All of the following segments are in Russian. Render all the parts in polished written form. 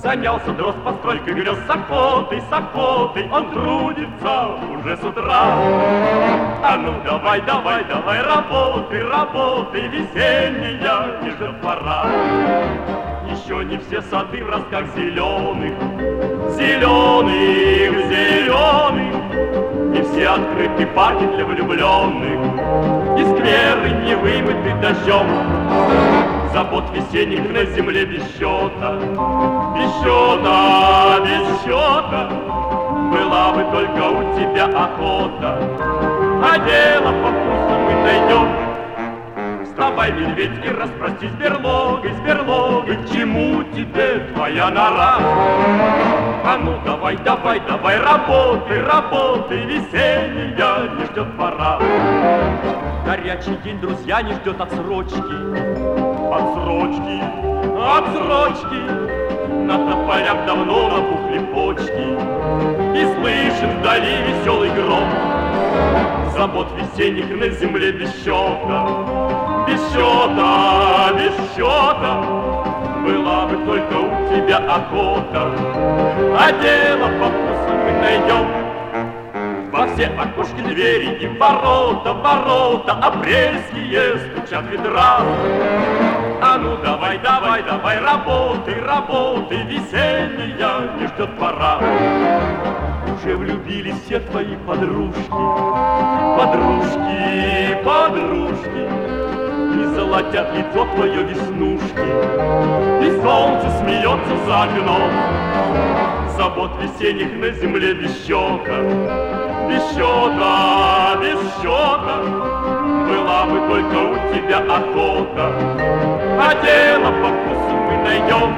Занялся дрозд постройкой грез с охотой он трудится уже с утра. А ну давай, давай, давай, работай, работай, весенняя не ждет пора. Еще не все сады в ростках зеленых, зеленых, зеленых, не все открыты парки для влюбленных, и скверы не вымыты дождем. Забот весенних на земле без счета, без счета, без счета. Была бы только у тебя охота, а дело по вкусу мы найдем. Вставай, медведь, и распростись с берлогой, к чему тебе твоя нора? А ну давай, давай, давай, работай, работай, весенняя не ждет пора. Горячий день, друзья, не ждет отсрочки, отсрочки, отсрочки. На тополях давно набухли почки, и слышен вдали веселый гром. Забот весенних на земле без счета, без счета, без счета. Была бы только у тебя охота, а дело по вкусу мы найдем. Во все окошки, двери и ворота, ворота апрельские стучат ведра. А ну давай, давай, давай, работай, работай, весенняя не ждет пора. Уже влюбились все твои подружки, подружки, подружки, и золотят лицо твое веснушки, и солнце смеется за окном. Забот весенних на земле без счета, без счета, без счета. Была бы только у тебя охота, а дело по вкусу мы найдем.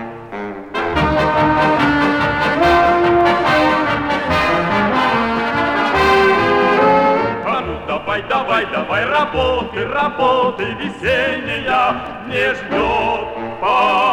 А ну давай, давай, давай, работай, работай, весенняя не ждет пора.